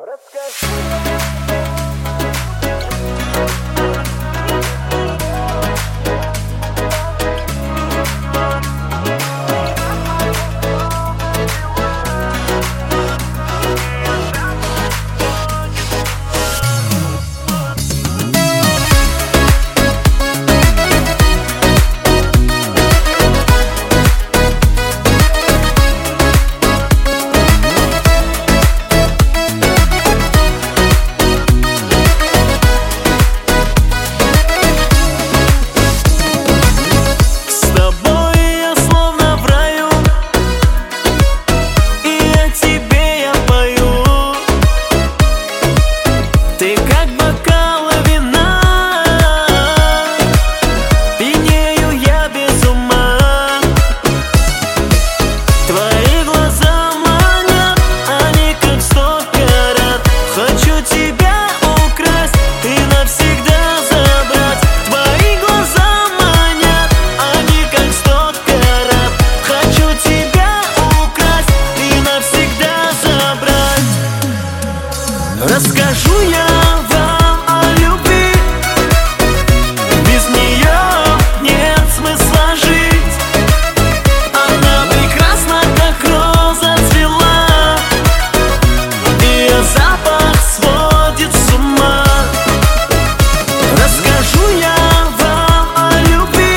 Расскажу я вам о любви, без нее нет смысла жить. Она прекрасна, как роза цвела, ее запах сводит с ума. Расскажу я вам о любви,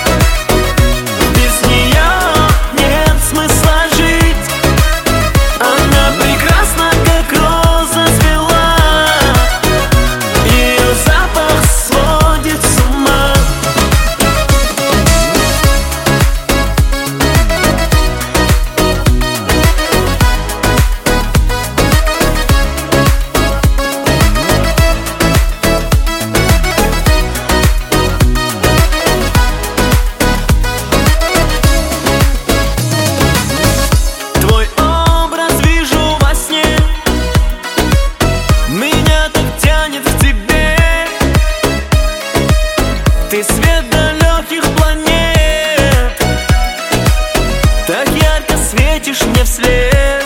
без нее нет смысла жить. Она прекрасна, как роза цвела, ты свет далеких планет, так ярко светишь мне вслед.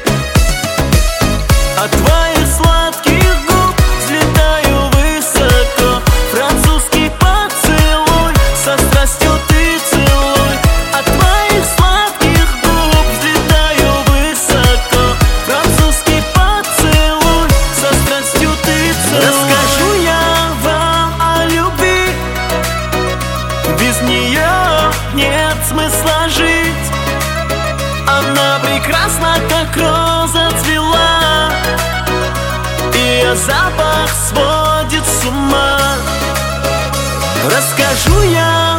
От твоих сладких губ взлетаю высоко, французский поцелуй со страстью ты целуй. От твоих сладких губ взлетаю высоко, французский поцелуй со страстью ты целуй. Расскажу я вам о любви, без нее нет смысла жить. Она прекрасна, как роза цвела, ее запах сводит с ума. Расскажу я